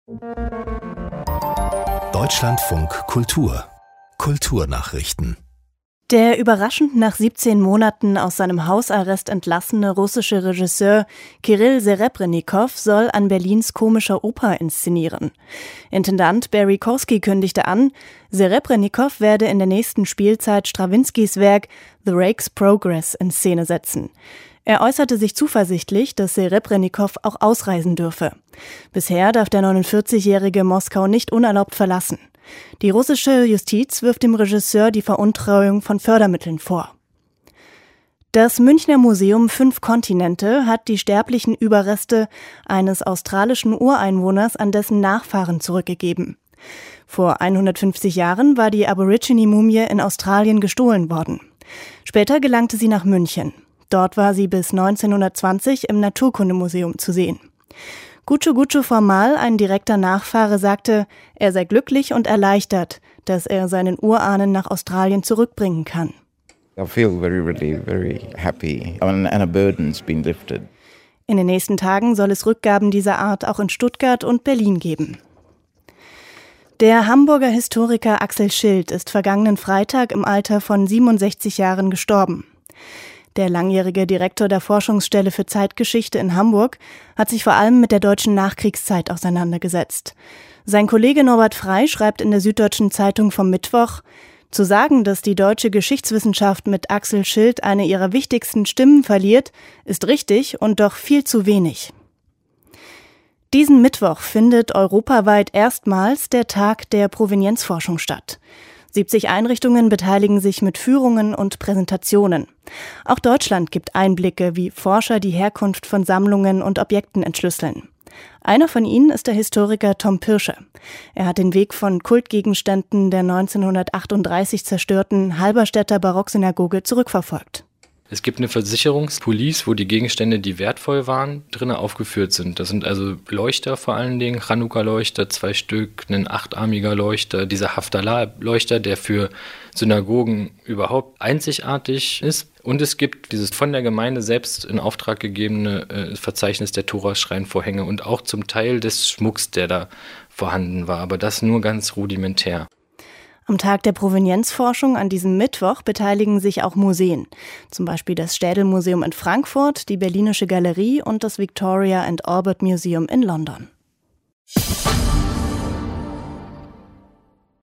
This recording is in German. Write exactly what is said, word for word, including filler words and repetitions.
Deutschlandfunk Kultur Kulturnachrichten. Der überraschend nach siebzehn Monaten aus seinem Hausarrest entlassene russische Regisseur Kirill Serebrennikov soll an Berlins Komischer Oper inszenieren. Intendant Barry Korski kündigte an, Serebrennikov werde in der nächsten Spielzeit Strawinskys Werk The Rake's Progress in Szene setzen. Er äußerte sich zuversichtlich, dass Serebrennikov auch ausreisen dürfe. Bisher darf der neunundvierzigjährige Moskau nicht unerlaubt verlassen. Die russische Justiz wirft dem Regisseur die Veruntreuung von Fördermitteln vor. Das Münchner Museum Fünf Kontinente hat die sterblichen Überreste eines australischen Ureinwohners an dessen Nachfahren zurückgegeben. Vor hundertfünfzig Jahren war die Aborigine-Mumie in Australien gestohlen worden. Später gelangte sie nach München. Dort war sie bis neunzehnhundertzwanzig im Naturkundemuseum zu sehen. Gucho Gucho Formal, ein direkter Nachfahre, sagte, er sei glücklich und erleichtert, dass er seinen Urahnen nach Australien zurückbringen kann. I feel very relieved, very happy, and a burden's been lifted. In den nächsten Tagen soll es Rückgaben dieser Art auch in Stuttgart und Berlin geben. Der Hamburger Historiker Axel Schild ist vergangenen Freitag im Alter von siebenundsechzig Jahren gestorben. Der langjährige Direktor der Forschungsstelle für Zeitgeschichte in Hamburg hat sich vor allem mit der deutschen Nachkriegszeit auseinandergesetzt. Sein Kollege Norbert Frey schreibt in der Süddeutschen Zeitung vom Mittwoch, zu sagen, dass die deutsche Geschichtswissenschaft mit Axel Schild eine ihrer wichtigsten Stimmen verliert, ist richtig und doch viel zu wenig. Diesen Mittwoch findet europaweit erstmals der Tag der Provenienzforschung statt. siebzig Einrichtungen beteiligen sich mit Führungen und Präsentationen. Auch Deutschland gibt Einblicke, wie Forscher die Herkunft von Sammlungen und Objekten entschlüsseln. Einer von ihnen ist der Historiker Tom Pirsche. Er hat den Weg von Kultgegenständen der neunzehnhundertachtunddreißig zerstörten Halberstädter Barocksynagoge zurückverfolgt. Es gibt eine Versicherungspolice, wo die Gegenstände, die wertvoll waren, drinnen aufgeführt sind. Das sind also Leuchter vor allen Dingen, Chanukka-Leuchter, zwei Stück, ein achtarmiger Leuchter, dieser Haftalah-Leuchter, der für Synagogen überhaupt einzigartig ist. Und es gibt dieses von der Gemeinde selbst in Auftrag gegebene äh, Verzeichnis der Tora-Schreinvorhänge und auch zum Teil des Schmucks, der da vorhanden war, aber das nur ganz rudimentär. Am Tag der Provenienzforschung an diesem Mittwoch beteiligen sich auch Museen. Zum Beispiel das Städel-Museum in Frankfurt, die Berlinische Galerie und das Victoria and Albert Museum in London.